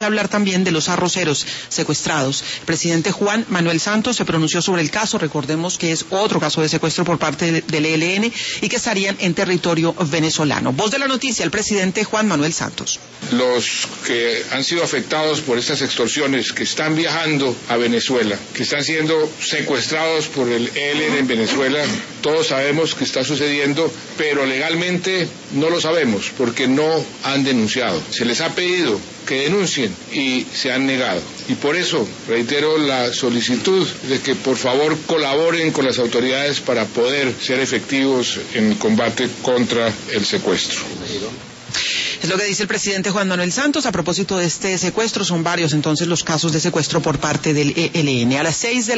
Hablar también de los arroceros secuestrados. El presidente Juan Manuel Santos se pronunció sobre el caso. Recordemos que es otro caso de secuestro por parte del ELN y que estarían en territorio venezolano. Voz de la noticia, el presidente Juan Manuel Santos. Los que han sido afectados por estas extorsiones, que están viajando a Venezuela, que están siendo secuestrados por el ELN en Venezuela, todos sabemos que está sucediendo, pero legalmente no lo sabemos porque no han denunciado. Se les ha pedido que denuncien y se han negado. Y por eso reitero la solicitud de que por favor colaboren con las autoridades para poder ser efectivos en el combate contra el secuestro. Es lo que dice el presidente Juan Manuel Santos a propósito de este secuestro. Son varios entonces los casos de secuestro por parte del ELN. A las 6 de